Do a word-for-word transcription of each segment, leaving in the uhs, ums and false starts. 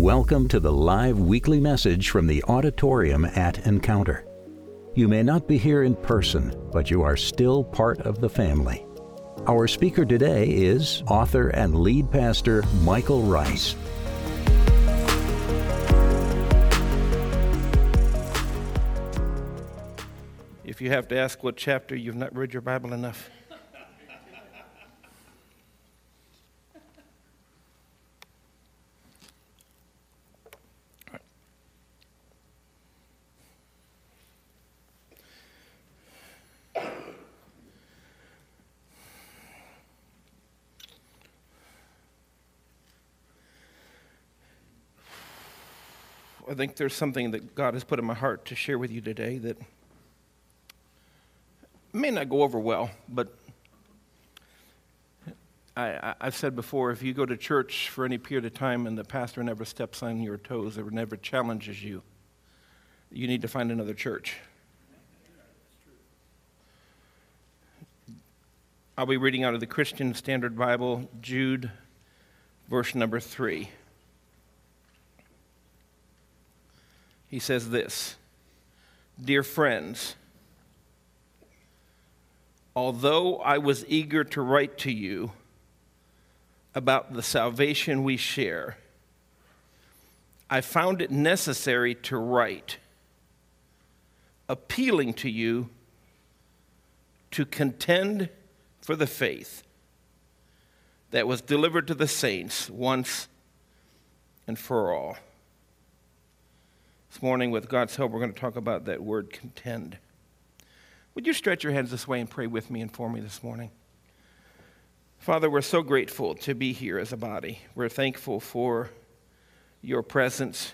Welcome to the live weekly message from the auditorium at Encounter. You may not be here in person, but you are still part of the family. Our speaker today is author and lead pastor Michael Rice. If you have to ask what chapter, you've not read your Bible enough. I think there's something that God has put in my heart to share with you today that may not go over well, but I, I, I've said before, if you go to church for any period of time and the pastor never steps on your toes or never challenges you, you need to find another church. I'll be reading out of the Christian Standard Bible, Jude, verse number three. He says this, "Dear friends, although I was eager to write to you about the salvation we share, I found it necessary to write, appealing to you to contend for the faith that was delivered to the saints once and for all." This morning, with God's help, we're going to talk about that word contend. Would you stretch your hands this way and pray with me and for me this morning? Father, we're so grateful to be here as a body. We're thankful for your presence.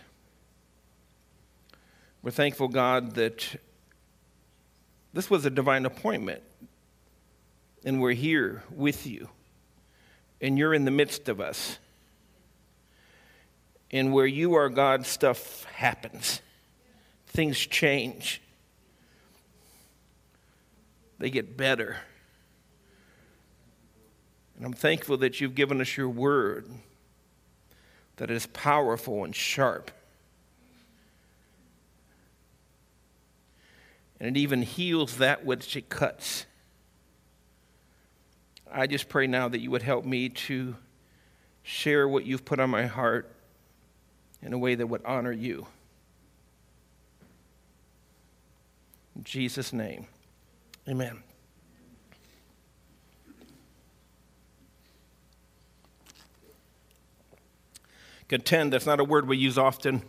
We're thankful, God, that this was a divine appointment, and we're here with you, and you're in the midst of us. And where you are, God, stuff happens. Things change. They get better. And I'm thankful that you've given us your word that is powerful and sharp. And it even heals that which it cuts. I just pray now that you would help me to share what you've put on my heart in a way that would honor you. In Jesus' name, amen. Contend, that's not a word we use often.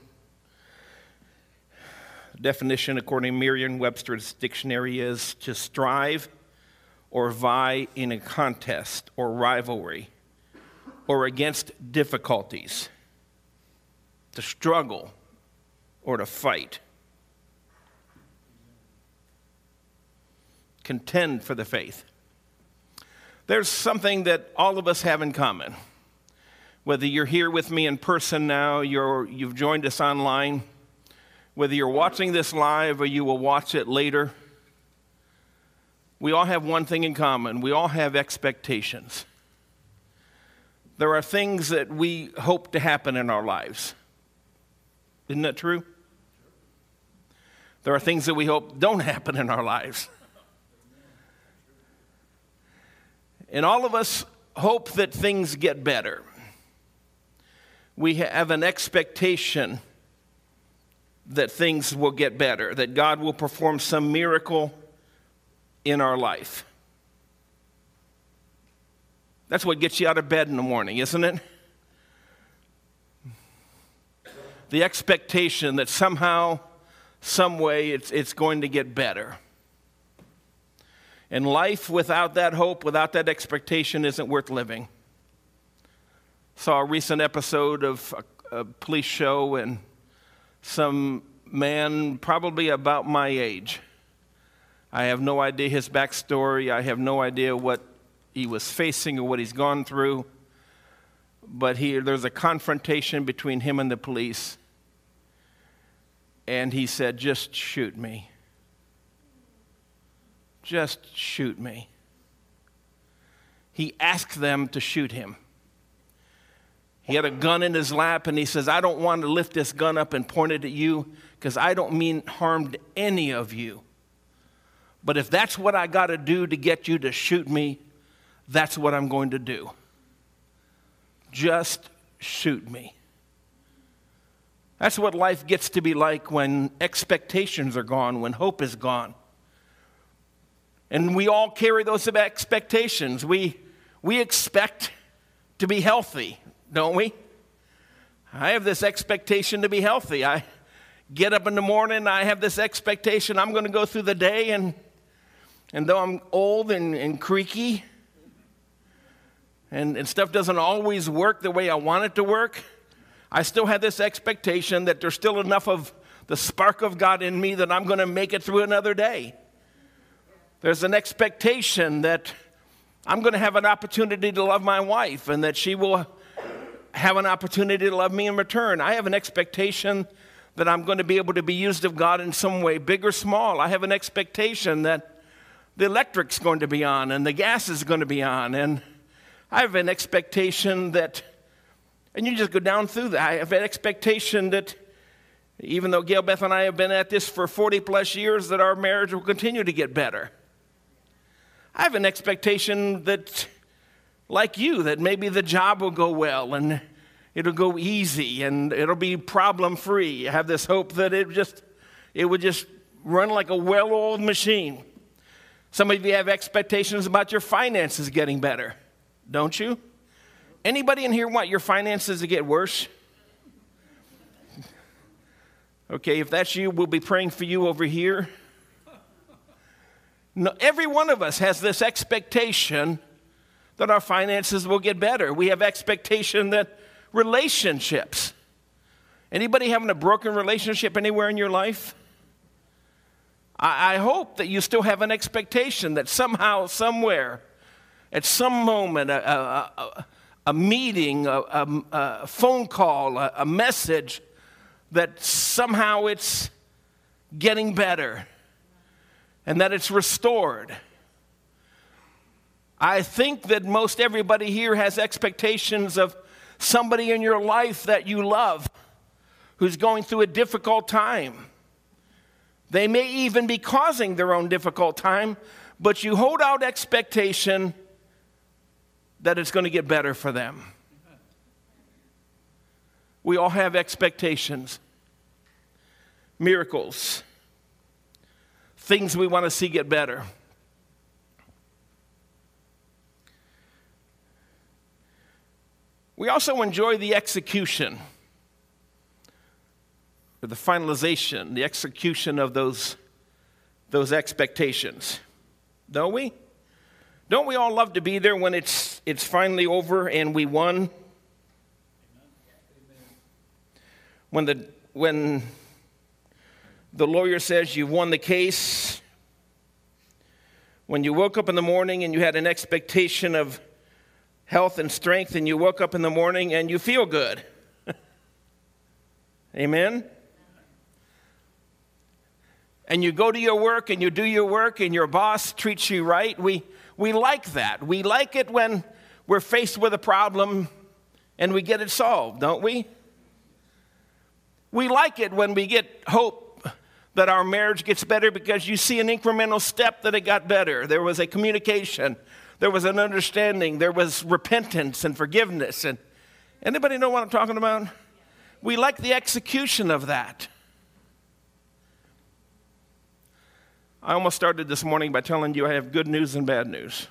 The definition, according to Merriam-Webster's dictionary, is to strive or vie in a contest or rivalry or against difficulties, to struggle or to fight. Contend for the faith. There's something that all of us have in common. Whether you're here with me in person now, you're, you've joined us online, whether you're watching this live or you will watch it later, we all have one thing in common. We all have expectations. There are things that we hope to happen in our lives. Isn't that true? There are things that we hope don't happen in our lives. And all of us hope that things get better. We have an expectation that things will get better, that God will perform some miracle in our life. That's what gets you out of bed in the morning, isn't it? The expectation that somehow, some way, it's, it's going to get better. And life without that hope, without that expectation, isn't worth living. Saw a recent episode of a, a police show, and some man, probably about my age. I have no idea his backstory. I have no idea what he was facing or what he's gone through. But he, there's a confrontation between him and the police. And he said, "Just shoot me. Just shoot me." He asked them to shoot him. He had a gun in his lap, and he says, I don't want to lift this gun up and point it at you because I don't mean harm to any of you. But if that's what I got to do to get you to shoot me, that's what I'm going to do. Just shoot me. That's what life gets to be like when expectations are gone, when hope is gone. And we all carry those expectations. We, we expect to be healthy, don't we? I have this expectation to be healthy. I get up in the morning, I have this expectation I'm going to go through the day, and, and though I'm old and, and creaky, and, and stuff doesn't always work the way I want it to work, I still have this expectation that there's still enough of the spark of God in me that I'm going to make it through another day. There's an expectation that I'm going to have an opportunity to love my wife and that she will have an opportunity to love me in return. I have an expectation that I'm going to be able to be used of God in some way, big or small. I have an expectation that the electric's going to be on and the gas is going to be on. And I have an expectation that, and you just go down through that, I have an expectation that even though Gail Beth and I have been at this for forty plus years, that our marriage will continue to get better. I have an expectation that, like you, that maybe the job will go well and it'll go easy and it'll be problem-free. I have this hope that it just, it would just run like a well-oiled machine. Some of you have expectations about your finances getting better, don't you? Anybody in here want your finances to get worse? Okay, if that's you, we'll be praying for you over here. No, every one of us has this expectation that our finances will get better. We have expectation that relationships. Anybody having a broken relationship anywhere in your life? I, I hope that you still have an expectation that somehow, somewhere, at some moment, a, a, a, a meeting, a, a, a phone call, a, a message, that somehow it's getting better and that it's restored. I think that most everybody here has expectations of somebody in your life that you love who's going through a difficult time. They may even be causing their own difficult time, but you hold out expectation that it's going to get better for them. We all have expectations, miracles, things we want to see get better. We also enjoy the execution, or the finalization, the execution of those, those expectations, don't we? Don't we all love to be there when it's, it's finally over and we won? When the, when the lawyer says you won the case, when you woke up in the morning and you had an expectation of health and strength and you woke up in the morning and you feel good. Amen? And you go to your work and you do your work and your boss treats you right. We, we like that. We like it when we're faced with a problem and we get it solved, don't we? We like it when we get hope that our marriage gets better because you see an incremental step that it got better. There was a communication. There was an understanding. There was repentance and forgiveness. And anybody know what I'm talking about? We like the execution of that. I almost started this morning by telling you I have good news and bad news.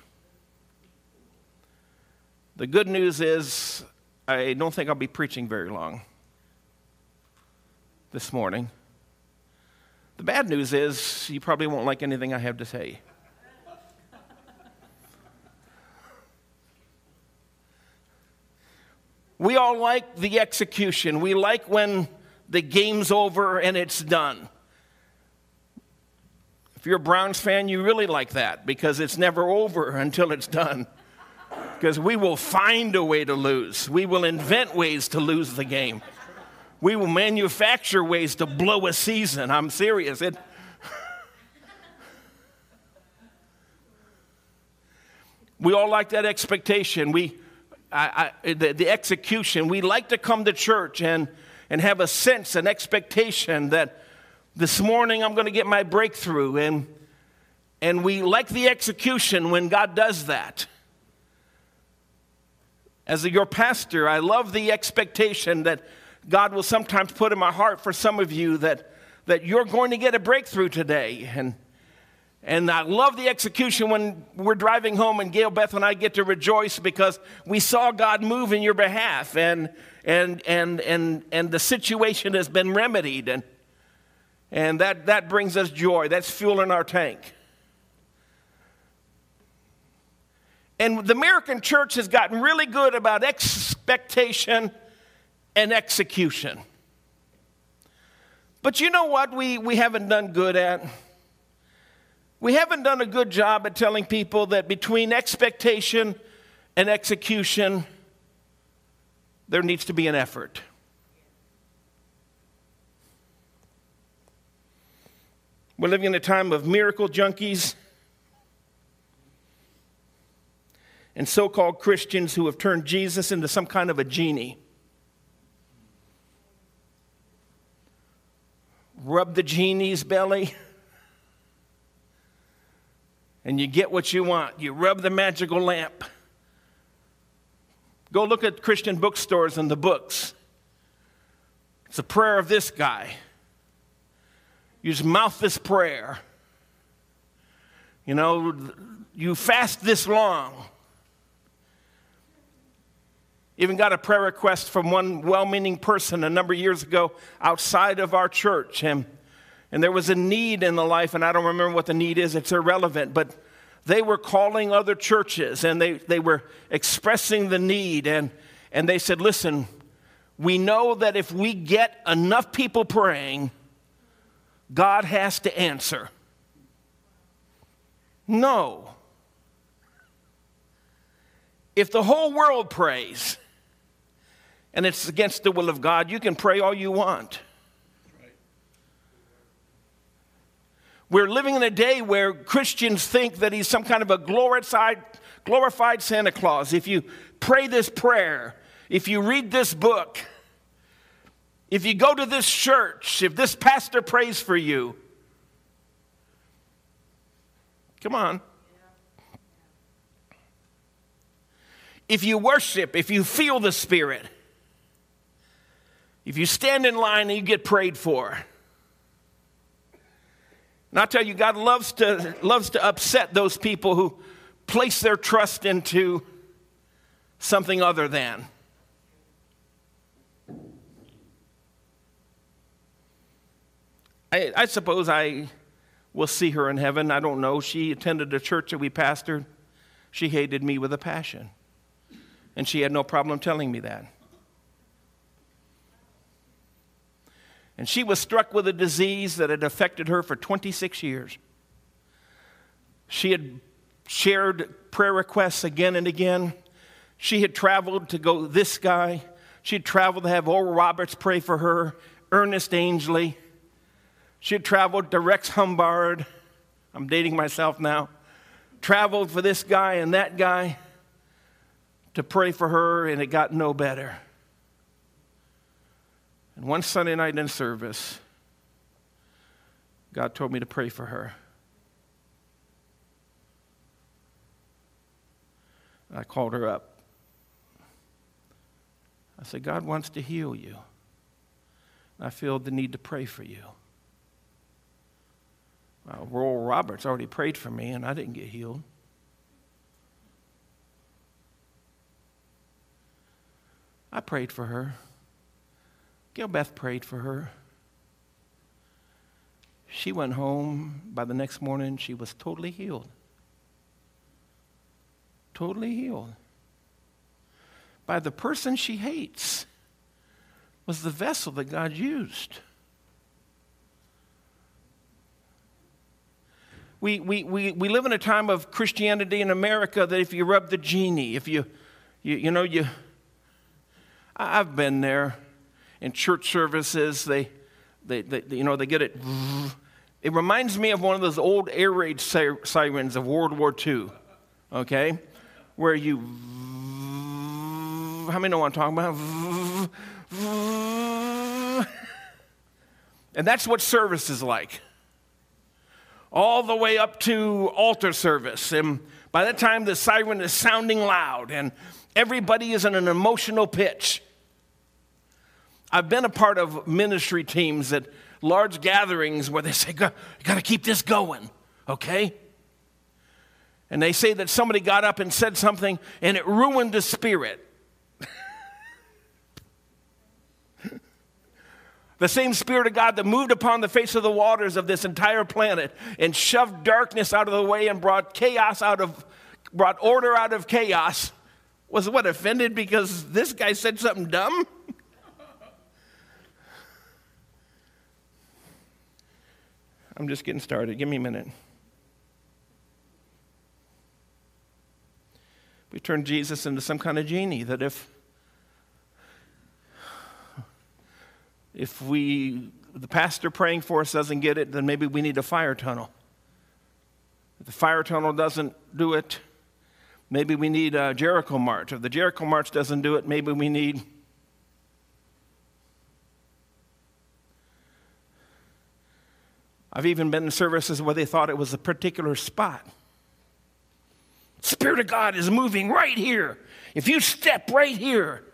The good news is I don't think I'll be preaching very long this morning. The bad news is you probably won't like anything I have to say. We all like the execution. We like when the game's over and it's done. If you're a Browns fan, you really like that because it's never over until it's done. Because we will find a way to lose. We will invent ways to lose the game. We will manufacture ways to blow a season. I'm serious. It, we all like that expectation. We, I, I, the, the execution. We like to come to church and, and have a sense, an expectation that this morning I'm going to get my breakthrough. And, and we like the execution when God does that. As your pastor, I love the expectation that God will sometimes put in my heart for some of you that, that you're going to get a breakthrough today. And, and I love the execution when we're driving home and Gail, Beth, and I get to rejoice because we saw God move in your behalf and, and, and, and, and the situation has been remedied. And, and that, that brings us joy. That's fuel in our tank. And the American church has gotten really good about expectation and execution. But you know what we, we haven't done good at? We haven't done a good job at telling people that between expectation and execution, there needs to be an effort. We're living in a time of miracle junkies and so-called Christians who have turned Jesus into some kind of a genie. Rub the genie's belly, and you get what you want. You rub the magical lamp. Go look at Christian bookstores and the books. It's a prayer of this guy. You just mouth this prayer. You know, you fast this long. Even got a prayer request from one well-meaning person a number of years ago outside of our church. And, and there was a need in the life, and I don't remember what the need is. It's irrelevant. But they were calling other churches, and they, they were expressing the need. And, and they said, listen, we know that if we get enough people praying, God has to answer. No. If the whole world prays, and it's against the will of God, you can pray all you want. We're living in a day where Christians think that he's some kind of a glorified, glorified Santa Claus. If you pray this prayer, if you read this book, if you go to this church, if this pastor prays for you, come on. If you worship, if you feel the Spirit, if you stand in line and you get prayed for. And I'll tell you, God loves to, loves to upset those people who place their trust into something other than. I, I suppose I will see her in heaven. I don't know. She attended a church that we pastored. She hated me with a passion. And she had no problem telling me that. And she was struck with a disease that had affected her for twenty-six years. She had shared prayer requests again and again. She had traveled to go this guy. She had traveled to have Oral Roberts pray for her, Ernest Angley. She had traveled to Rex Humbard. I'm dating myself now. Traveled for this guy and that guy to pray for her, and it got no better. And one Sunday night in service, God told me to pray for her. And I called her up. I said, God wants to heal you. And I feel the need to pray for you. Well, Oral Roberts already prayed for me, and I didn't get healed. I prayed for her. Gail Beth prayed for her. She went home. By the next morning, she was totally healed. Totally healed. By the person she hates was the vessel that God used. We, we, we, we live in a time of Christianity in America that if you rub the genie, if you, you, you know, you, I've been there. In church services, they, they, they, you know, they get it. It reminds me of one of those old air raid sirens of World War Two, okay, where you, How many know what I'm talking about? And that's what service is like. All the way up to altar service. And by the time the siren is sounding loud and everybody is in an emotional pitch. I've been a part of ministry teams at large gatherings where they say, you got to keep this going, okay? And they say that somebody got up and said something and it ruined the spirit. The same Spirit of God that moved upon the face of the waters of this entire planet and shoved darkness out of the way and brought chaos out of, brought order out of chaos, was what, offended because this guy said something dumb? I'm just getting started. Give me a minute. We turned Jesus into some kind of genie that if if we the pastor praying for us doesn't get it, then maybe we need a fire tunnel. If the fire tunnel doesn't do it, maybe we need a Jericho march. If the Jericho march doesn't do it, maybe we need I've even been in services where they thought it was a particular spot. Spirit of God is moving right here. If you step right here.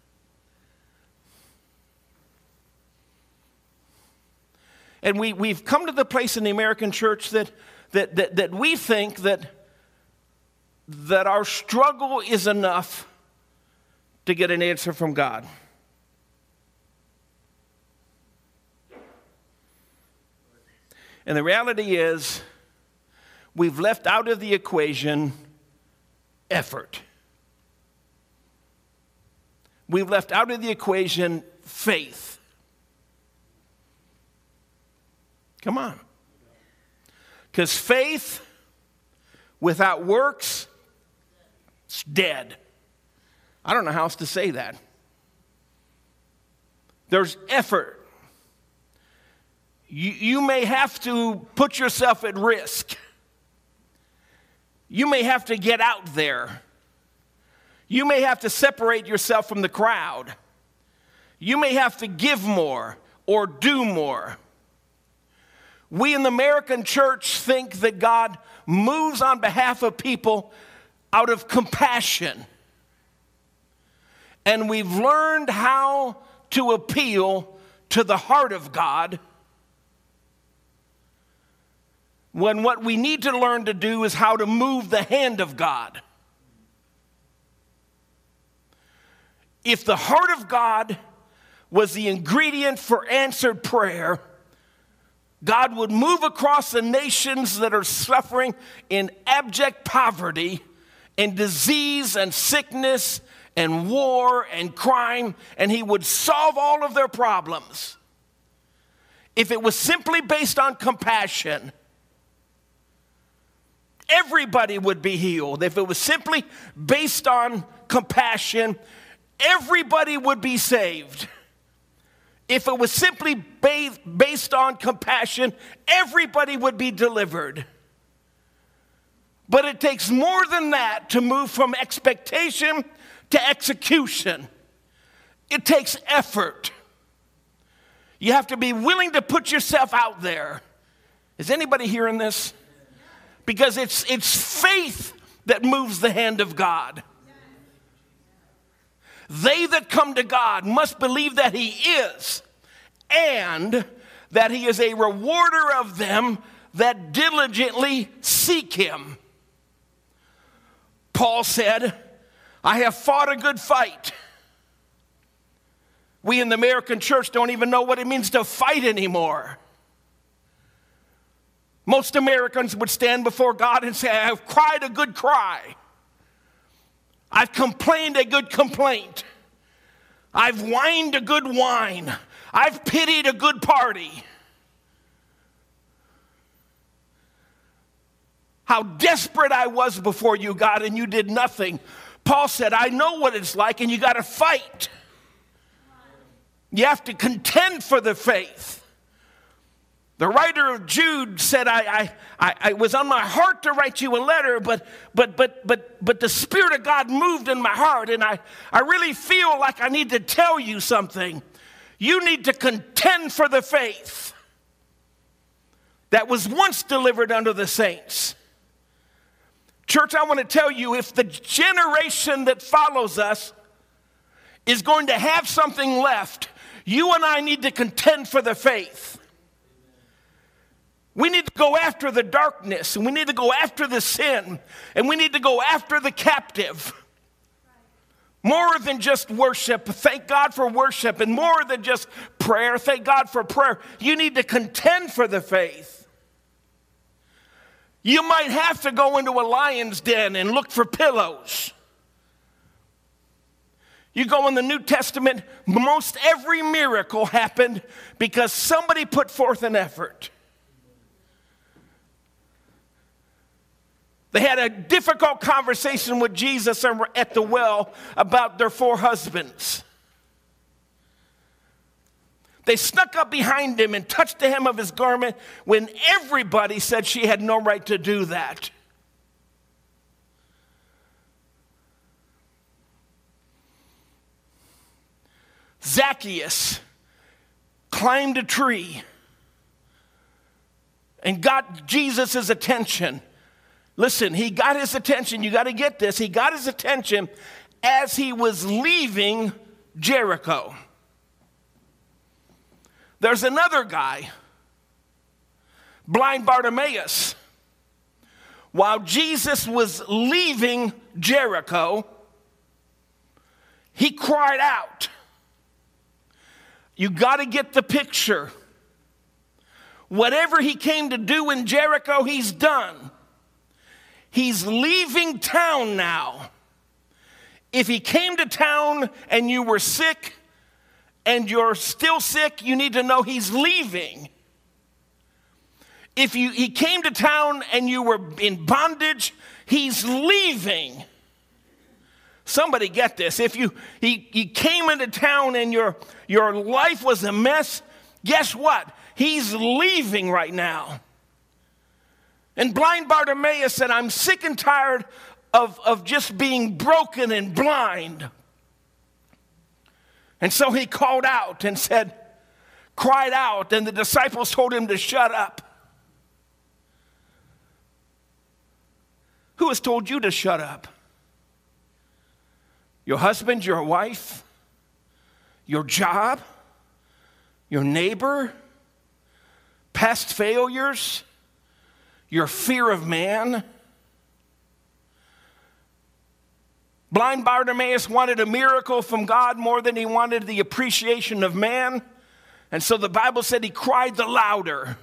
And we, we've come to the place in the American church that, that, that, that we think that, that our struggle is enough to get an answer from God. And the reality is, we've left out of the equation effort. We've left out of the equation faith. Come on. Because faith without works is dead. I don't know how else to say that. There's effort. You, you may have to put yourself at risk. You may have to get out there. You may have to separate yourself from the crowd. You may have to give more or do more. We in the American church think that God moves on behalf of people out of compassion. And we've learned how to appeal to the heart of God, when what we need to learn to do is how to move the hand of God. If the heart of God was the ingredient for answered prayer, God would move across the nations that are suffering in abject poverty and disease and sickness and war and crime, and he would solve all of their problems. If it was simply based on compassion, everybody would be healed. If it was simply based on compassion, everybody would be saved. If it was simply based on compassion, everybody would be delivered. But it takes more than that to move from expectation to execution. It takes effort. You have to be willing to put yourself out there. Is anybody hearing this? Because it's, it's faith that moves the hand of God. They that come to God must believe that he is, and that he is a rewarder of them that diligently seek him. Paul said, I have fought a good fight. We in the American church don't even know what it means to fight anymore. Most Americans would stand before God and say, I have cried a good cry. I've complained a good complaint. I've whined a good whine. I've pitied a good party. How desperate I was before you, God, and you did nothing. Paul said, I know what it's like, and you got to fight. You have to contend for the faith. The writer of Jude said, I, I, I was on my heart to write you a letter, but, but, but, but, but the Spirit of God moved in my heart, and I, I really feel like I need to tell you something. You need to contend for the faith that was once delivered unto the saints. Church, I want to tell you, if the generation that follows us is going to have something left, you and I need to contend for the faith. We need to go after the darkness, and we need to go after the sin, and we need to go after the captive. More than just worship. Thank God for worship, and more than just prayer. Thank God for prayer. You need to contend for the faith. You might have to go into a lion's den and look for pillows. You go in the New Testament, most every miracle happened because somebody put forth an effort. They had a difficult conversation with Jesus at the well about their four husbands. They snuck up behind him and touched the hem of his garment when everybody said she had no right to do that. Zacchaeus climbed a tree and got Jesus' attention. Listen, he got his attention. You got to get this. He got his attention as he was leaving Jericho. There's another guy, blind Bartimaeus. While Jesus was leaving Jericho, he cried out. You got to get the picture. Whatever he came to do in Jericho, he's done. He's leaving town now. If he came to town and you were sick and you're still sick, you need to know he's leaving. If you, he came to town and you were in bondage, he's leaving. Somebody get this. If you he, he came into town and your, your life was a mess, guess what? He's leaving right now. And blind Bartimaeus said, I'm sick and tired of, of just being broken and blind. And so he called out and said, cried out, and the disciples told him to shut up. Who has told you to shut up? Your husband, your wife, your job, your neighbor, past failures, your fear of man. Blind Bartimaeus wanted a miracle from God more than he wanted the appreciation of man. And so the Bible said he cried the louder.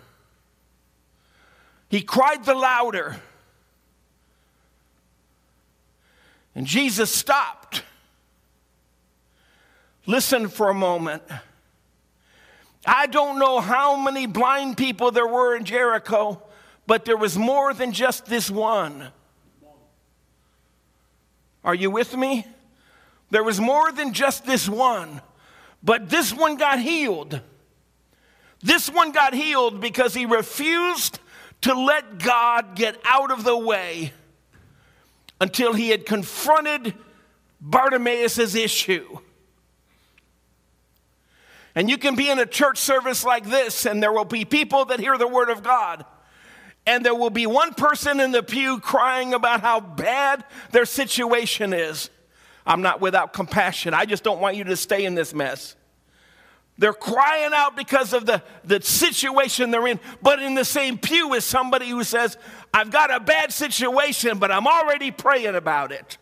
He cried the louder. And Jesus stopped. Listen for a moment. I don't know how many blind people there were in Jericho, but there was more than just this one. Are you with me? There was more than just this one, but this one got healed. This one got healed because he refused to let God get out of the way until he had confronted Bartimaeus' issue. And you can be in a church service like this, and there will be people that hear the word of God, and there will be one person in the pew crying about how bad their situation is. I'm not without compassion. I just don't want you to stay in this mess. They're crying out because of the, the situation they're in, but in the same pew is somebody who says, I've got a bad situation, but I'm already praying about it.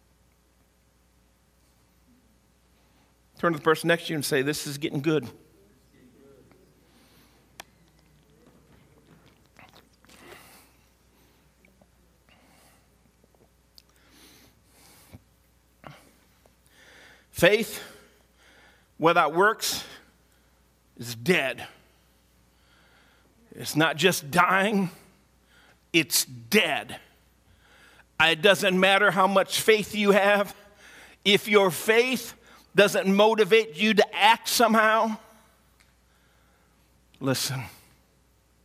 Turn to the person next to you and say, this is getting good. Faith without works is dead. It's not just dying, it's dead. It doesn't matter how much faith you have. If your faith doesn't motivate you to act somehow, listen,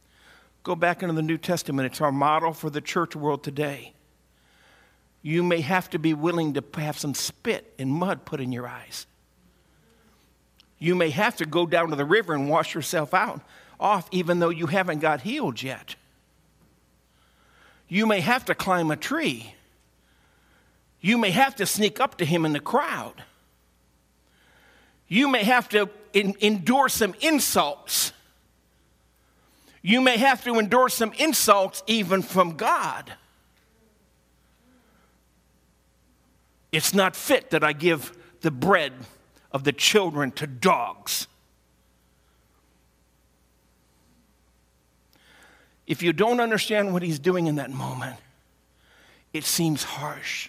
Go back into the New Testament. It's our model for the church world today. You may have to be willing to have some spit and mud put in your eyes. You may have to go down to the river and wash yourself out off even though you haven't got healed yet. You may have to climb a tree. You may have to sneak up to him in the crowd. You may have to in, endure some insults. You may have to endure some insults even from God. It's not fit that I give the bread of the children to dogs. If you don't understand what he's doing in that moment, it seems harsh.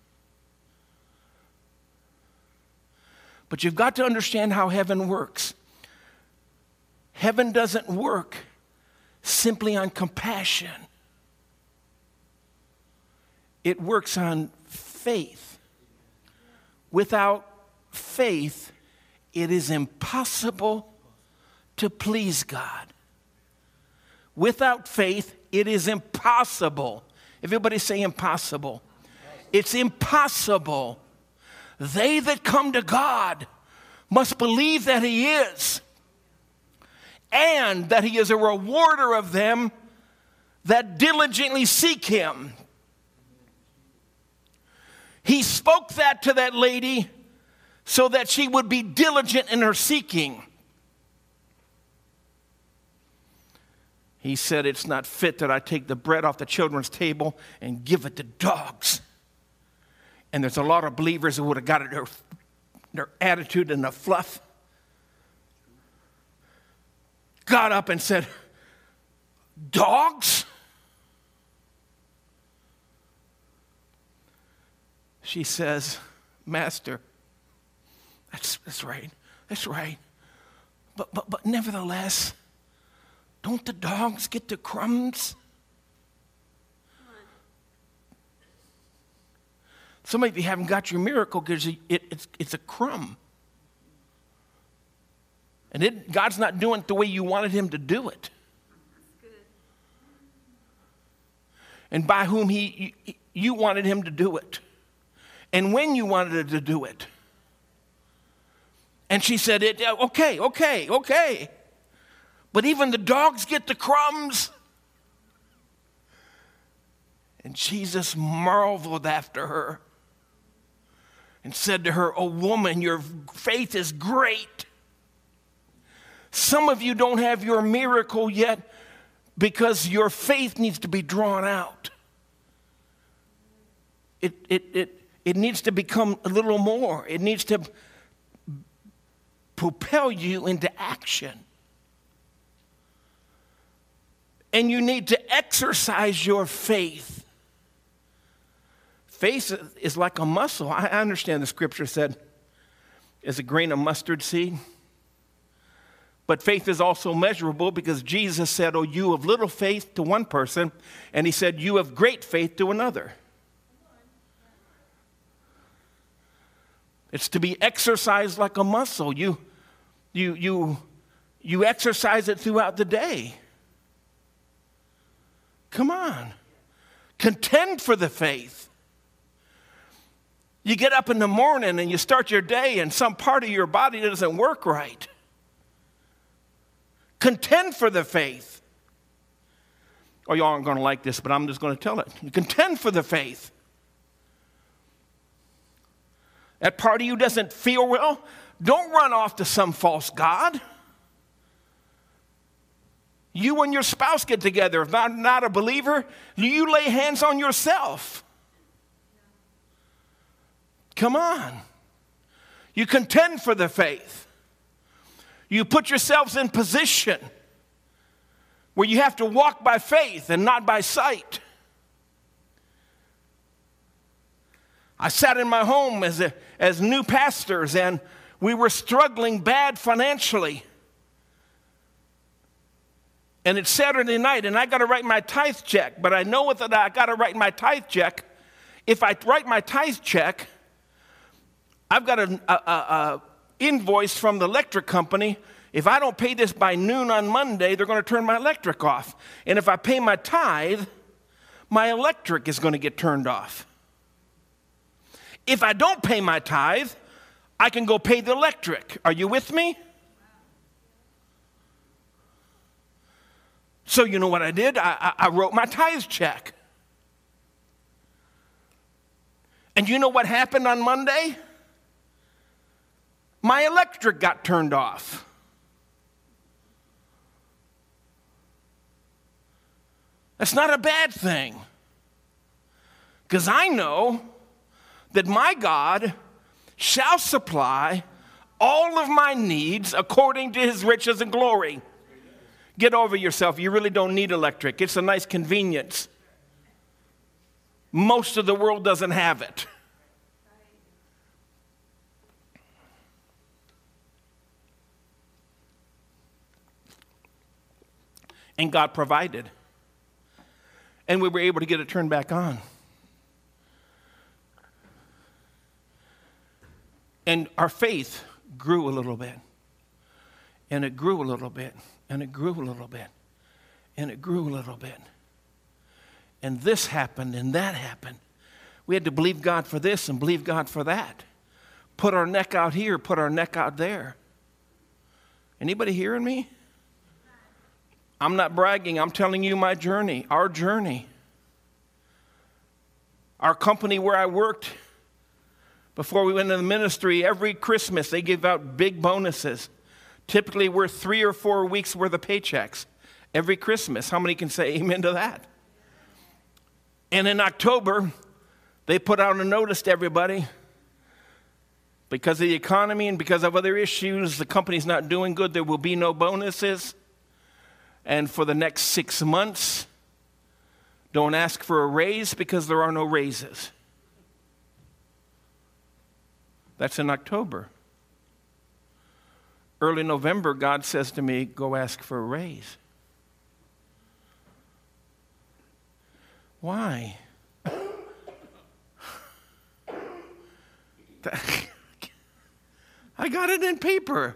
But you've got to understand how heaven works. Heaven doesn't work simply on compassion. It works on faith. Without faith, it is impossible to please God. Without faith, it is impossible. Everybody say impossible. It's impossible. They that come to God must believe that he is, and that he is a rewarder of them that diligently seek him. He spoke that to that lady so that she would be diligent in her seeking. He said, it's not fit that I take the bread off the children's table and give it to dogs. And there's a lot of believers who would have got their, their attitude in the fluff. Got up and said, dogs? She says, Master, that's, that's right, that's right. But, but, but nevertheless, don't the dogs get the crumbs? Some of you haven't got your miracle because it, it, it's, it's a crumb. And it, God's not doing it the way you wanted him to do it. And by whom he, you, you wanted him to do it. And when you wanted to do it. And she said, it, okay, okay, okay. But even the dogs get the crumbs. And Jesus marveled after her and said to her, "O woman, your faith is great." Some of you don't have your miracle yet because your faith needs to be drawn out. It, it, it, it needs to become a little more. It needs to propel you into action. And you need to exercise your faith. Faith is like a muscle. I understand the scripture said is a grain of mustard seed. But faith is also measurable because Jesus said, "Oh, you of little faith," to one person, and he said, "You of great faith," to another. It's to be exercised like a muscle. You, you, you, you exercise it throughout the day. Come on. Contend for the faith. You get up in the morning and you start your day and some part of your body doesn't work right. Contend for the faith. Oh, y'all aren't going to like this, but I'm just going to tell it. You contend for the faith. That part of you doesn't feel well, don't run off to some false god. You and your spouse get together. If not, not a believer, you lay hands on yourself. Come on. You contend for the faith. You put yourselves in position where you have to walk by faith and not by sight. I sat in my home as, a, as new pastors, and we were struggling bad financially. And it's Saturday night, and I got to write my tithe check. But I know that I got to write my tithe check. If I write my tithe check, I've got a, a, a, invoice from the electric company. If I don't pay this by noon on Monday, they're going to turn my electric off. And if I pay my tithe, my electric is going to get turned off. If I don't pay my tithe, I can go pay the electric. Are you with me? So you know what I did? I, I, I wrote my tithe check. And you know what happened on Monday? My electric got turned off. That's not a bad thing. Because I know that my God shall supply all of my needs according to his riches and glory. Get over yourself. You really don't need electric. It's a nice convenience. Most of the world doesn't have it. And God provided. And we were able to get it turned back on. And our faith grew a little bit. And it grew a little bit. And it grew a little bit. And it grew a little bit. And this happened and that happened. We had to believe God for this and believe God for that. Put our neck out here, put our neck out there. Anybody hearing me? I'm not bragging. I'm telling you my journey, our journey. Our company where I worked, before we went into the ministry, every Christmas they give out big bonuses. Typically worth three or four weeks worth of paychecks. Every Christmas. How many can say amen to that? And in October, they put out a notice to everybody. Because of the economy and because of other issues, the company's not doing good. There will be no bonuses. And for the next six months, don't ask for a raise because there are no raises. That's in October. Early November, God says to me, go ask for a raise. Why? I got it in paper.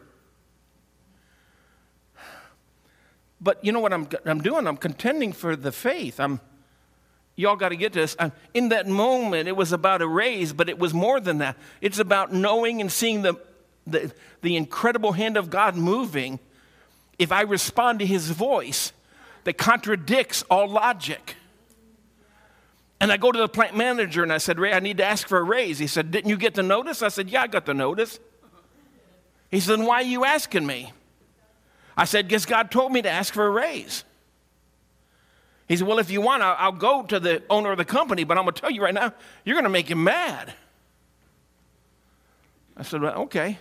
But you know what I'm, I'm doing? I'm contending for the faith. I'm, y'all got to get this. I'm, in that moment, it was about a raise, but it was more than that. It's about knowing and seeing the, the, the incredible hand of God moving if I respond to his voice that contradicts all logic. And I go to the plant manager and I said, Ray, I need to ask for a raise. He said, didn't you get the notice? I said, yeah, I got the notice. He said, then why are you asking me? I said, guess God told me to ask for a raise. He said, well, if you want, I'll, I'll go to the owner of the company, but I'm going to tell you right now, you're going to make him mad. I said, well, okay.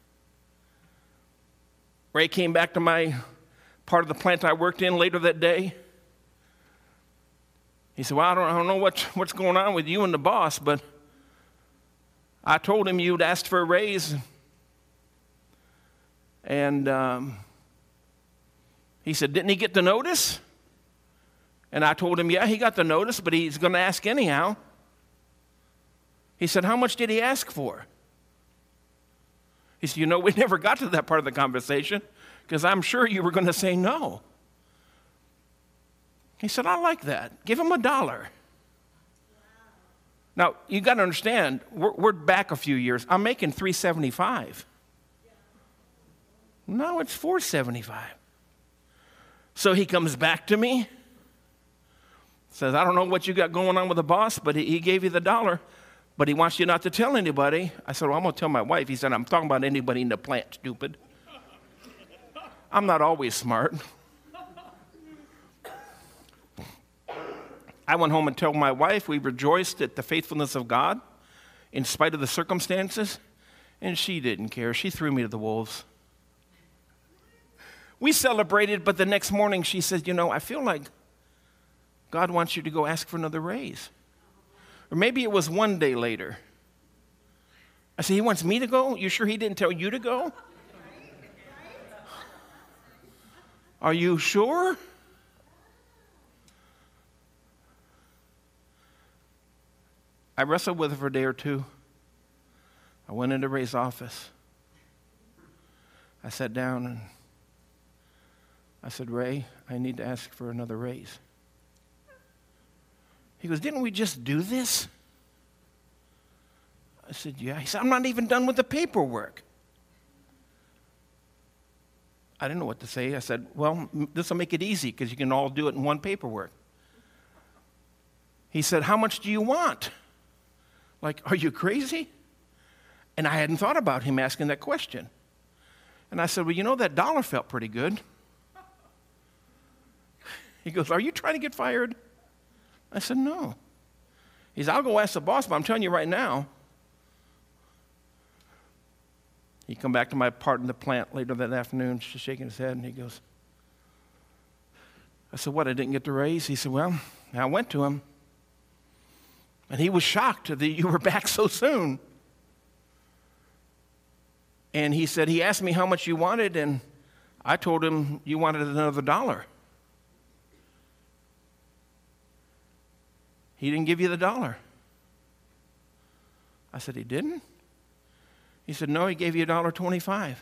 Ray came back to my part of the plant I worked in later that day. He said, well, I don't, I don't know what, what's going on with you and the boss, but I told him you'd asked for a raise. And um, he said, didn't he get the notice? And I told him, yeah, he got the notice, but he's going to ask anyhow. He said, how much did he ask for? He said, you know, we never got to that part of the conversation because I'm sure you were going to say no. He said, I like that. Give him a dollar. Now, you got to understand, we're, we're back a few years. I'm making three seventy-five. No, it's four seventy-five. So he comes back to me, says, I don't know what you got going on with the boss, but he, he gave you the dollar, but he wants you not to tell anybody. I said, well, I'm going to tell my wife. He said, I'm talking about anybody in the plant, stupid. I'm not always smart. I went home and told my wife we rejoiced at the faithfulness of God in spite of the circumstances, and she didn't care. She threw me to the wolves. We celebrated, but the next morning she said, you know, I feel like God wants you to go ask for another raise. Or maybe it was one day later. I said, he wants me to go? You sure he didn't tell you to go? Are you sure? I wrestled with it for a day or two. I went into Ray's office. I sat down and I said, Ray, I need to ask for another raise. He goes, didn't we just do this? I said, yeah. He said, I'm not even done with the paperwork. I didn't know what to say. I said, well, this will make it easy because you can all do it in one paperwork. He said, how much do you want? Like, are you crazy? And I hadn't thought about him asking that question. And I said, well, you know, that dollar felt pretty good. He goes, are you trying to get fired? I said, no. He said, I'll go ask the boss, but I'm telling you right now. He come back to my part in the plant later that afternoon, just shaking his head, and he goes, I said, what, I didn't get the raise? He said, well, I went to him, and he was shocked that you were back so soon. And he said, he asked me how much you wanted, and I told him you wanted another dollar. He didn't give you the dollar. I said, he didn't? He said, no, he gave you a dollar twenty-five.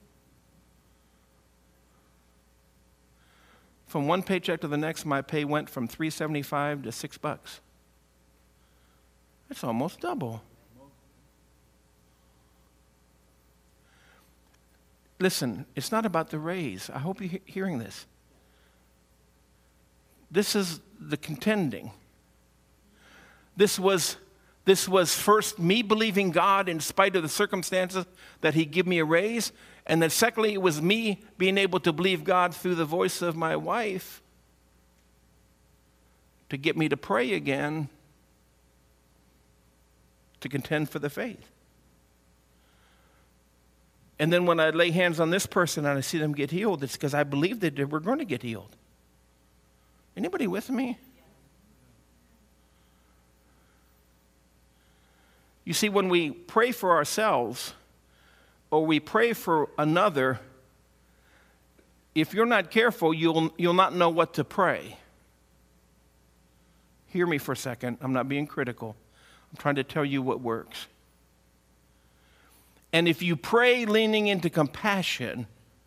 From one paycheck to the next, my pay went from three seventy-five to six bucks. That's almost double. Listen, it's not about the raise. I hope you're he- hearing this. This is the contending. This was, this was first me believing God in spite of the circumstances that he'd give me a raise. And then secondly, it was me being able to believe God through the voice of my wife to get me to pray again, to contend for the faith. And then when I lay hands on this person and I see them get healed, it's because I believed that they were going to get healed. Anybody with me? You see, when we pray for ourselves or we pray for another, if you're not careful, you'll, you'll not know what to pray. Hear me for a second. I'm not being critical. I'm trying to tell you what works. And if you pray leaning into compassion,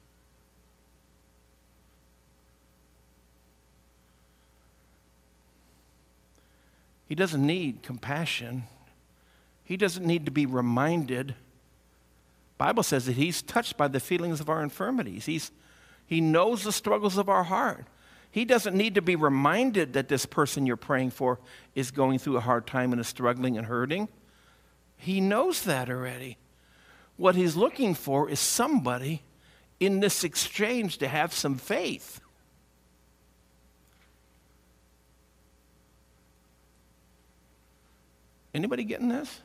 he doesn't need compassion. He doesn't need to be reminded. The Bible says that he's touched by the feelings of our infirmities. He's, he knows the struggles of our heart. He doesn't need to be reminded that this person you're praying for is going through a hard time and is struggling and hurting. He knows that already. What he's looking for is somebody in this exchange to have some faith. Anybody getting this?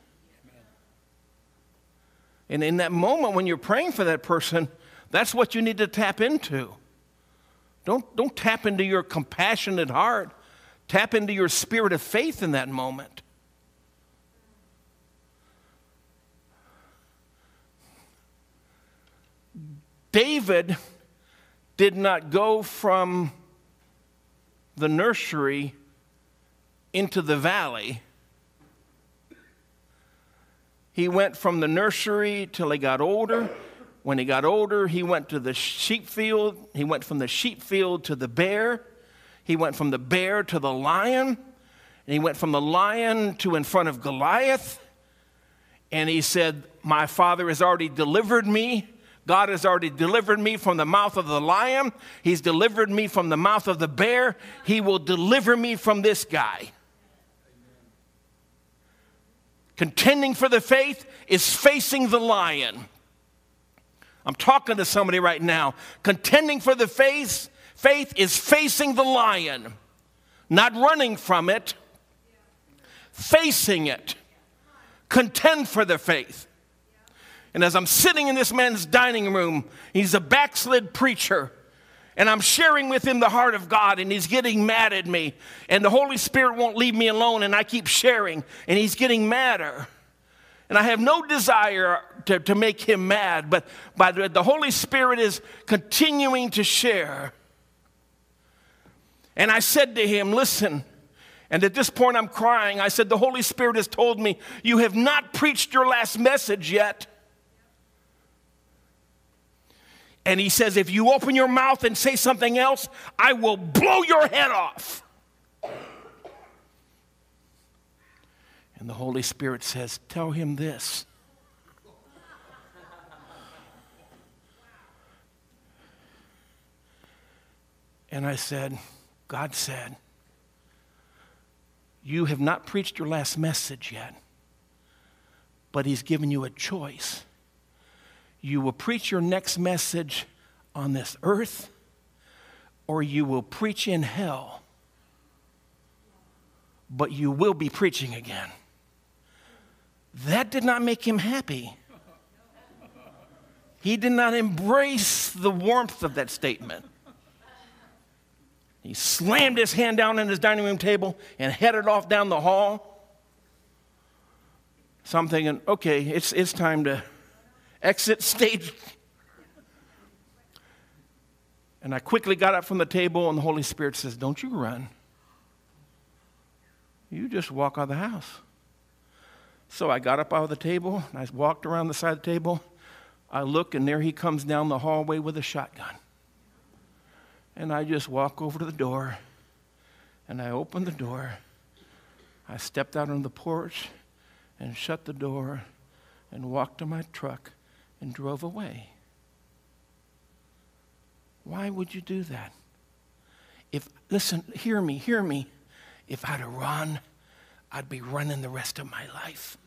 And in that moment when you're praying for that person, that's what you need to tap into. Don't, don't tap into your compassionate heart. Tap into your spirit of faith in that moment. David did not go from the nursery into the valley. He went from the nursery till he got older. When he got older, he went to the sheep field. He went from the sheep field to the bear. He went from the bear to the lion. And he went from the lion to in front of Goliath. And he said, my father has already delivered me. God has already delivered me from the mouth of the lion. He's delivered me from the mouth of the bear. He will deliver me from this guy. Contending for the faith is facing the lion. I'm talking to somebody right now. Contending for the faith, faith is facing the lion. Not running from it. Facing it. Contend for the faith. And as I'm sitting in this man's dining room, he's a backslid preacher. And I'm sharing with him the heart of God, and he's getting mad at me. And the Holy Spirit won't leave me alone, and I keep sharing, and he's getting madder. And I have no desire to, to make him mad, but, but the Holy Spirit is continuing to share. And I said to him, listen, and at this point I'm crying. I said, the Holy Spirit has told me, you have not preached your last message yet. And he says, if you open your mouth and say something else, I will blow your head off. And the Holy Spirit says, tell him this. And I said, God said, you have not preached your last message yet, but he's given you a choice. You will preach your next message on this earth, or you will preach in hell, but you will be preaching again. That did not make him happy. He did not embrace the warmth of that statement. He slammed his hand down on his dining room table and headed off down the hall. So I'm thinking, okay, it's, it's time to exit stage. And I quickly got up from the table, and the Holy Spirit says, don't you run. You just walk out of the house. So I got up out of the table, and I walked around the side of the table. I look, and there he comes down the hallway with a shotgun. And I just walk over to the door, and I open the door. I stepped out on the porch and shut the door and walked to my truck and drove away. Why would you do that? If, listen, hear me, hear me. If I'd have run, I'd be running the rest of my life.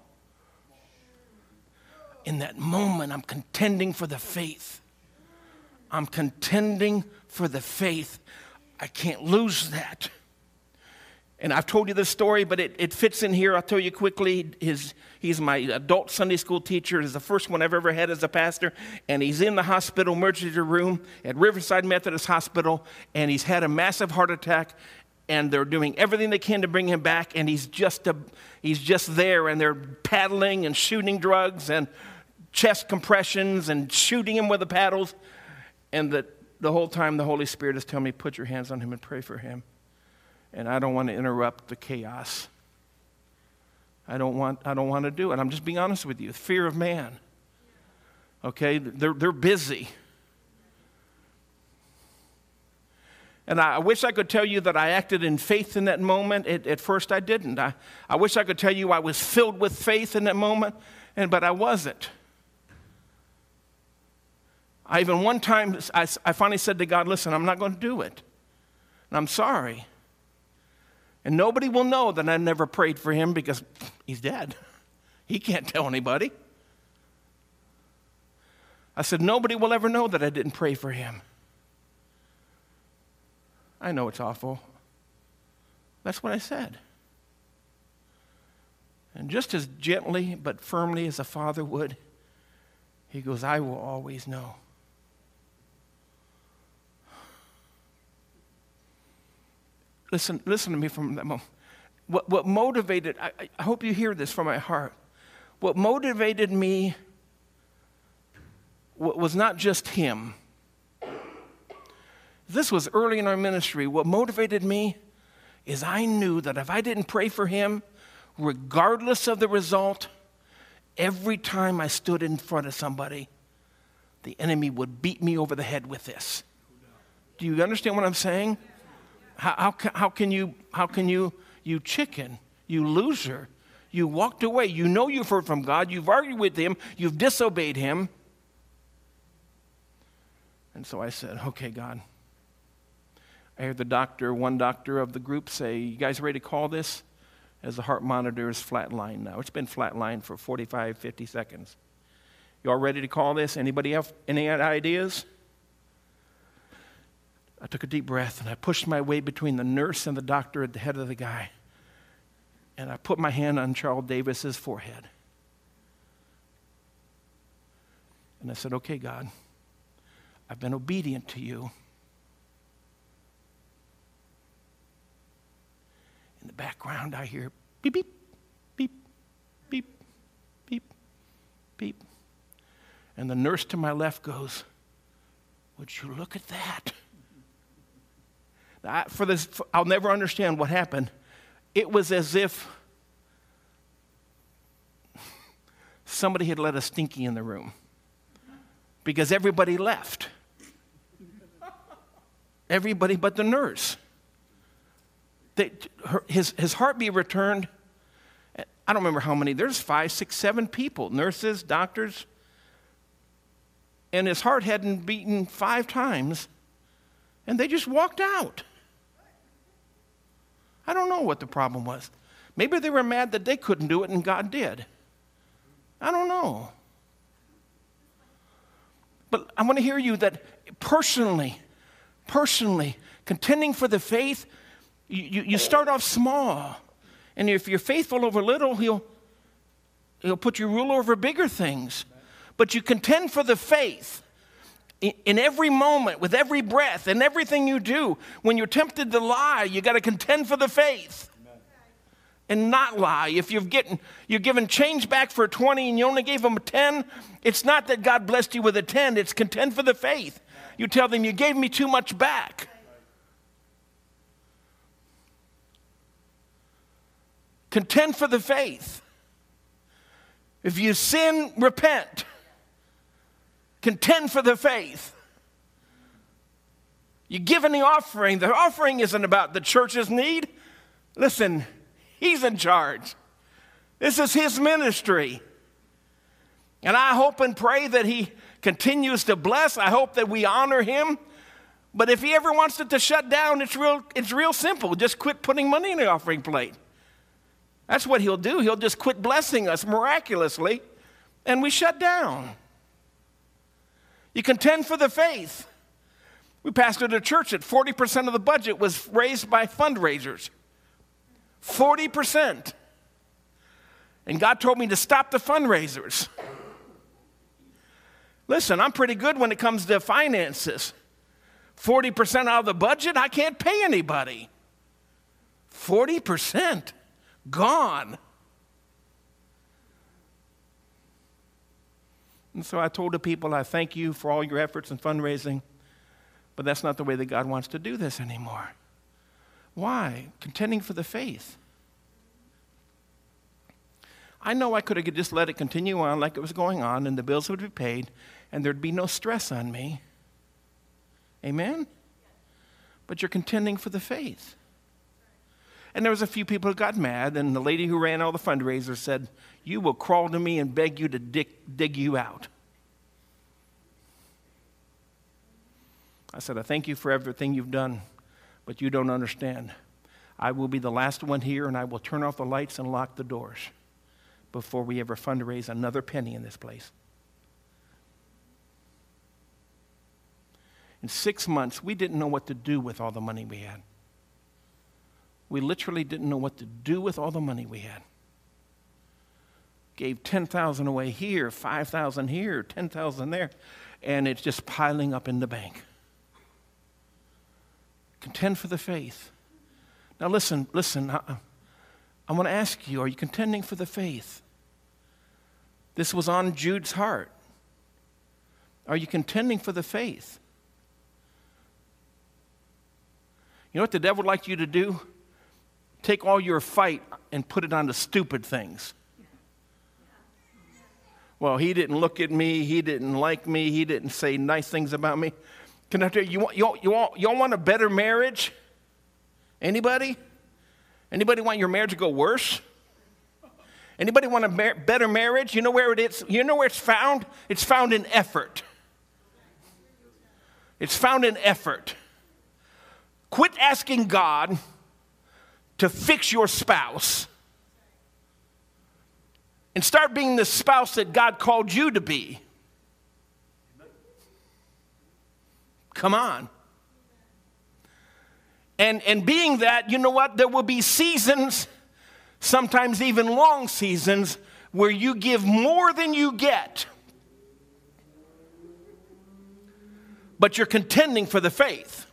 In that moment, I'm contending for the faith. I'm contending for the faith. I can't lose that. And I've told you this story, but it, it fits in here. I'll tell you quickly. His, he's my adult Sunday school teacher. He's the first one I've ever had as a pastor. And he's in the hospital emergency room at Riverside Methodist Hospital. And he's had a massive heart attack. And they're doing everything they can to bring him back. And he's just, a, he's just there. And they're paddling and shooting drugs and chest compressions and shooting him with the paddles. And the, the whole time the Holy Spirit is telling me, put your hands on him and pray for him. And I don't want to interrupt the chaos. I don't want, I don't want to do it. I'm just being honest with you. Fear of man. Okay? They're, they're busy. And I, I wish I could tell you that I acted in faith in that moment. At, at first I didn't. I, I wish I could tell you I was filled with faith in that moment, and but I wasn't. I even one time, I, I finally said to God, listen, I'm not going to do it. And I'm sorry. And nobody will know that I never prayed for him because he's dead. He can't tell anybody. I said, nobody will ever know that I didn't pray for him. I know it's awful. That's what I said. And just as gently but firmly as a father would, he goes, I will always know. Listen, listen to me from that moment. What, what motivated, I, I hope you hear this from my heart. What motivated me was not just him. This was early in our ministry. What motivated me is I knew that if I didn't pray for him, regardless of the result, every time I stood in front of somebody, the enemy would beat me over the head with this. Do you understand what I'm saying? How, how, how can you, how can you, you chicken, you loser, you walked away. You know you've heard from God. You've argued with him. You've disobeyed him. And so I said, okay, God. I heard the doctor, one doctor of the group say, you guys ready to call this? As the heart monitor is flatlined now. It's been flatlined for forty-five, fifty seconds. You all ready to call this? Anybody have any ideas? I took a deep breath and I pushed my way between the nurse and the doctor at the head of the guy. And I put my hand on Charles Davis's forehead. And I said, okay, God, I've been obedient to you. In the background, I hear beep, beep, beep, beep, beep, beep. And the nurse to my left goes, would you look at that? I, for this, for, I'll never understand what happened. It was as if somebody had let a stinky in the room. because everybody left. Everybody but the nurse. They, her, his, his heartbeat returned. I don't remember how many. There's five, six, seven people, nurses, doctors. And his heart hadn't beaten five times. And they just walked out. I don't know what the problem was. Maybe they were mad that they couldn't do it and God did. I don't know. But I want to hear you that personally, personally, contending for the faith, you, you, you start off small. And if you're faithful over little, he'll, he'll put you rule over bigger things. But you contend for the faith in, in every moment, with every breath, and everything you do. When you're tempted to lie, you got to contend for the faith. And not lie. If you're getting you're giving change back for a twenty and you only gave them a ten, it's not that God blessed you with a ten, it's contend for the faith. You tell them you gave me too much back. Contend for the faith. If you sin, repent. Contend for the faith. You give in the offering. The offering isn't about the church's need. Listen, he's in charge. This is his ministry. And I hope and pray that he continues to bless. I hope that we honor him. But if he ever wants it to shut down, it's real, it's real simple. Just quit putting money in the offering plate. That's what he'll do. He'll just quit blessing us miraculously, and we shut down. You contend for the faith. We pastored a church that forty percent of the budget was raised by fundraisers. forty percent. And God told me to stop the fundraisers. Listen, I'm pretty good when it comes to finances. forty percent out of the budget, I can't pay anybody. forty percent gone. And so I told the people, I thank you for all your efforts in fundraising, but that's not the way that God wants to do this anymore. Why? Contending for the faith. I know I could have just let it continue on like it was going on, and the bills would be paid, and there'd be no stress on me. Amen? But you're contending for the faith. And there was a few people who got mad, and the lady who ran all the fundraisers said, you will crawl to me and beg you to dig, dig you out. I said, I thank you for everything you've done, but you don't understand. I will be the last one here, and I will turn off the lights and lock the doors before we ever fundraise another penny in this place. In six months, we didn't know what to do with all the money we had. We literally didn't know what to do with all the money we had. Gave ten thousand dollars away here, five thousand dollars here, ten thousand dollars there, and it's just piling up in the bank. Contend for the faith. Now listen, listen, I, I want to ask you, are you contending for the faith? This was on Jude's heart. Are you contending for the faith? You know what the devil would like you to do? Take all your fight and put it on the stupid things. Well, he didn't look at me. He didn't like me. He didn't say nice things about me. Can I tell you, you want, you want, you want, you want a better marriage? Anybody? Anybody want your marriage to go worse? Anybody want a mar- better marriage? You know where it is? You know where it's found? It's found in effort. It's found in effort. Quit asking God to fix your spouse and start being the spouse that God called you to be. Come on. And, and being that, you know what? There will be seasons, sometimes even long seasons, where you give more than you get. But you're contending for the faith.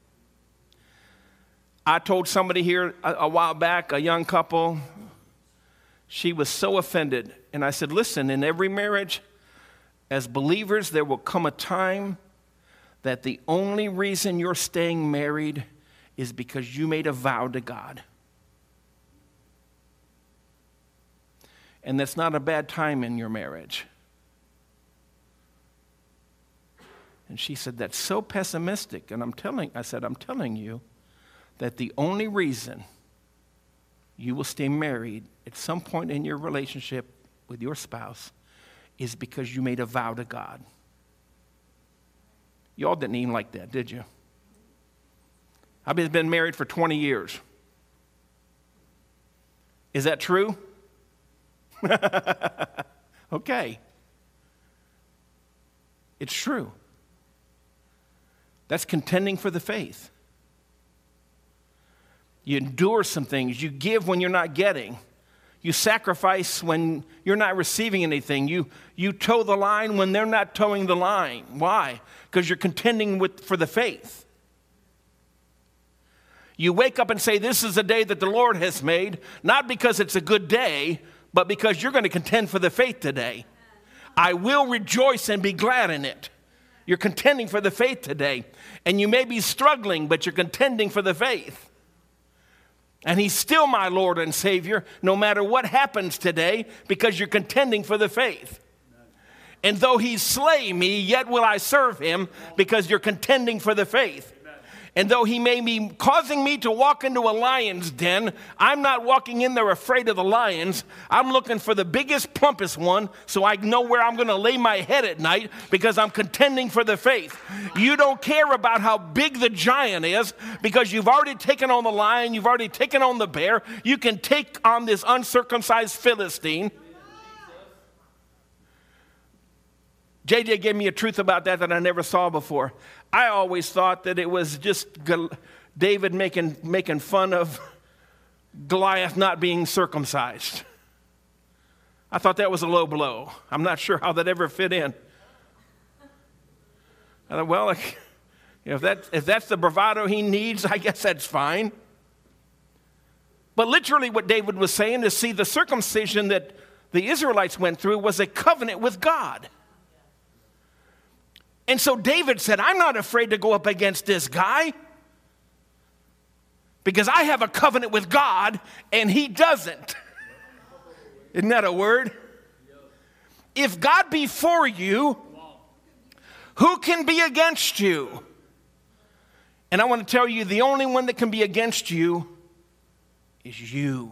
I told somebody here a, a while back, a young couple, she was so offended. And I said, listen, in every marriage, as believers, there will come a time that the only reason you're staying married is because you made a vow to God. And that's not a bad time in your marriage. And she said, that's so pessimistic. And I'm telling, I said, I'm telling you that the only reason you will stay married at some point in your relationship with your spouse is because you made a vow to God. Y'all didn't even like that, did you? I've been married for twenty years. Is that true? Okay. It's true. That's contending for the faith. You endure some things. You give when you're not getting. You sacrifice when you're not receiving anything. You, you toe the line when they're not towing the line. Why? Because you're contending with, for the faith. You wake up and say, this is a day that the Lord has made, not because it's a good day, but because you're going to contend for the faith today. I will rejoice and be glad in it. You're contending for the faith today. And you may be struggling, but you're contending for the faith. And he's still my Lord and Savior, no matter what happens today, because you're contending for the faith. And though he slay me, yet will I serve him, because you're contending for the faith. And though he may be causing me to walk into a lion's den, I'm not walking in there afraid of the lions. I'm looking for the biggest, plumpest one so I know where I'm going to lay my head at night because I'm contending for the faith. You don't care about how big the giant is because you've already taken on the lion. You've already taken on the bear. You can take on this uncircumcised Philistine. J J gave me a truth about that that I never saw before. I always thought that it was just David making, making fun of Goliath not being circumcised. I thought that was a low blow. I'm not sure how that ever fit in. I thought, well, like, you know, if, that, if that's the bravado he needs, I guess that's fine. But literally what David was saying is, see, the circumcision that the Israelites went through was a covenant with God. And so David said, I'm not afraid to go up against this guy because I have a covenant with God and he doesn't. Isn't that a word? If God be for you, who can be against you? And I want to tell you, the only one that can be against you is you.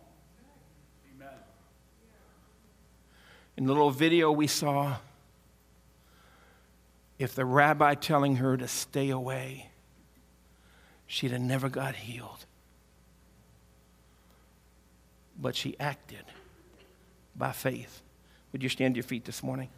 In the little video we saw, if the rabbi telling her to stay away, she'd have never got healed. But she acted by faith. Would you stand to your feet this morning?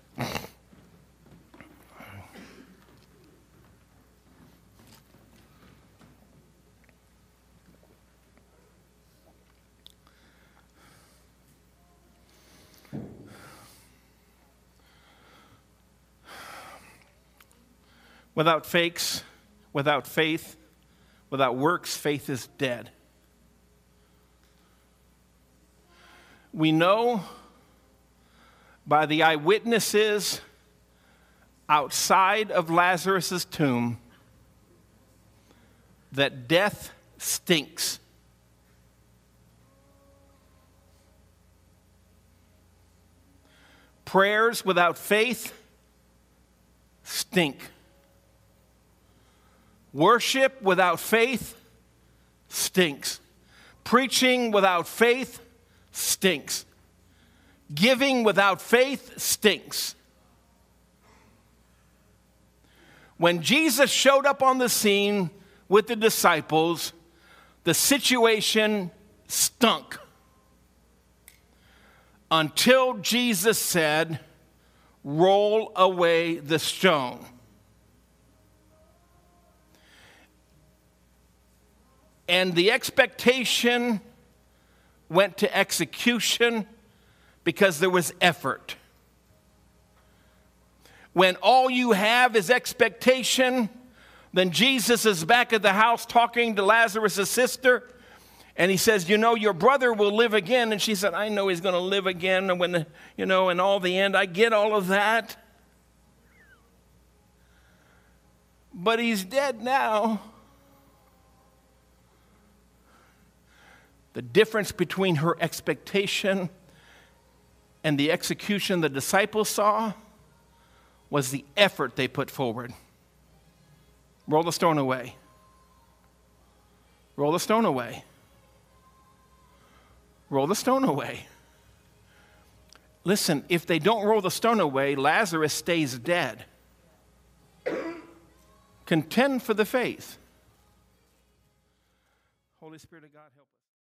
Without fakes, without faith, without works, faith is dead. We know by the eyewitnesses outside of Lazarus' tomb that death stinks. Prayers without faith stink. Worship without faith stinks. Preaching without faith stinks. Giving without faith stinks. When Jesus showed up on the scene with the disciples, the situation stunk. Until Jesus said, roll away the stone. And the expectation went to execution because there was effort. When all you have is expectation, then Jesus is back at the house talking to Lazarus' sister, and he says, you know, your brother will live again. And she said, I know he's going to live again. And when, the, you know, in all the end, I get all of that. But he's dead now. The difference between her expectation and the execution the disciples saw was the effort they put forward. Roll the stone away. Roll the stone away. Roll the stone away. Listen, if they don't roll the stone away, Lazarus stays dead. Contend for the faith. Holy Spirit of God, help us.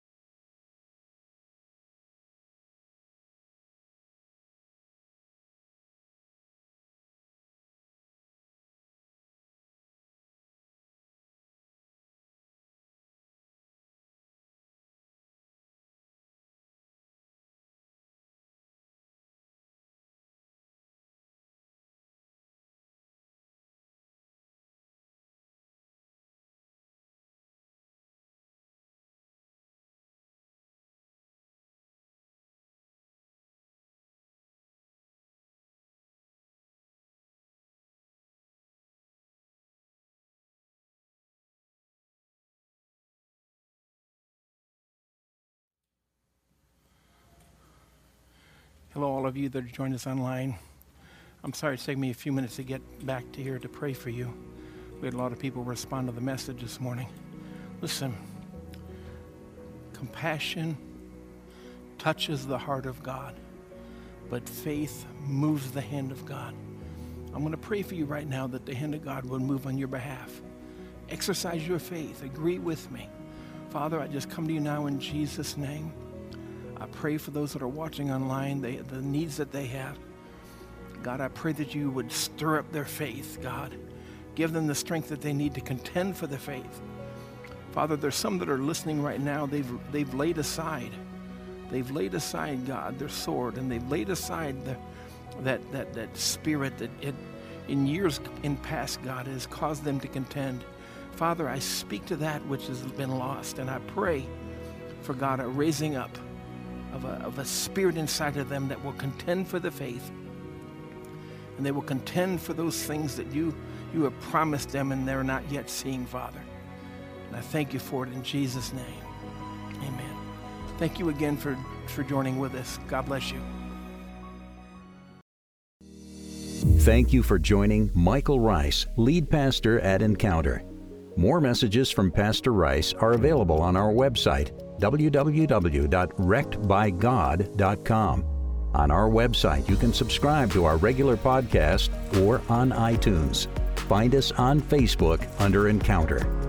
Hello, all of you that joined us online. I'm sorry it's taken me a few minutes to get back to here to pray for you. We had a lot of people respond to the message this morning. Listen, compassion touches the heart of God, but faith moves the hand of God. I'm going to pray for you right now that the hand of God will move on your behalf. Exercise your faith. Agree with me. Father, I just come to you now in Jesus' name. I pray for those that are watching online, they, the needs that they have. God, I pray that you would stir up their faith, God. Give them the strength that they need to contend for the faith. Father, there's some that are listening right now. They've, they've laid aside. They've laid aside, God, their sword, and they've laid aside the, that, that, that spirit that it, in years in past, God, has caused them to contend. Father, I speak to that which has been lost, and I pray for, God, a raising up Of a, of a spirit inside of them that will contend for the faith. And they will contend for those things that you, you have promised them and they're not yet seeing, Father. And I thank you for it in Jesus' name. Amen. Thank you again for, for joining with us. God bless you. Thank you for joining Michael Rice, lead pastor at Encounter. More messages from Pastor Rice are available on our website, w w w dot wrecked by god dot com. On our website, you can subscribe to our regular podcast or on iTunes. Find us on Facebook under Encounter.